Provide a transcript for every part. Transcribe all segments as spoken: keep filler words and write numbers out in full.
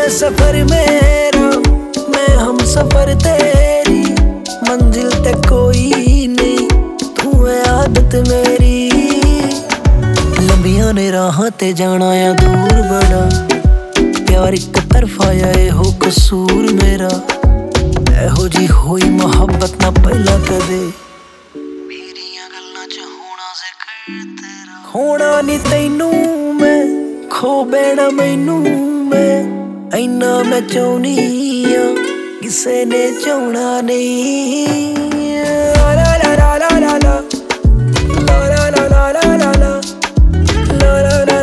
सफर मेरा, मैं हम सफर तेरी, मंजिल तक कोई नहीं, तू है आदत मेरी। लंबियां ने राहां ते जाना या दूर बड़ा, प्यार इक तरफा या एहो कसूर मेरा। एहो जी होई मोहब्बत ना पहला कदे, मेरियां गल्लां च होना जिक्र तेरा। खोना नी तैनू मैं, खो बैना मैनू मैं, ऐना मैं चाहनी आ किसे ने चाहना नहीं। ला ला ला ला ला ला ला ला ला ला ला ला ला ला ला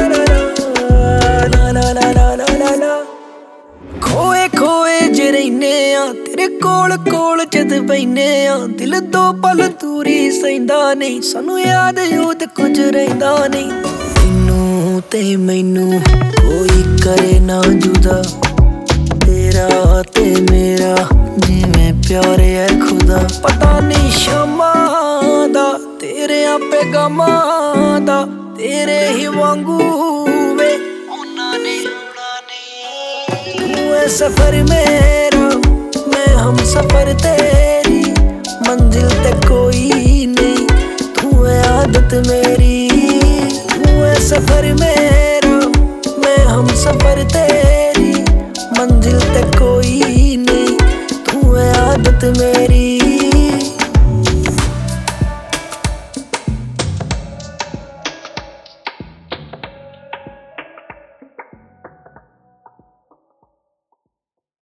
ला ला ला ला। खोए खोए जे रहिने आ तेरे कोल कोल जद बैने आ, दिल दो पल दूरी सहिंदा नहीं, सानू याद यूद कुछ रहिंदा नहीं। तैनू ते मैनू कोई करे ना जुदा, तेरा ते मेरा जिवें प्यार है खुदा। पता नहीं शामा दा तेरे आपे गमा दा, तेरे ही वांगू वे उन्हां ने होना नहीं। तू है सफर मेरा, मैं हम सफर तेरी, मंजिल तक कोई नहीं, तू है आदत मेरी। तू है सफर मेरा, मैं हम सफर तेरी, मंजिल तक कोई नहीं, तू है आदत मेरी।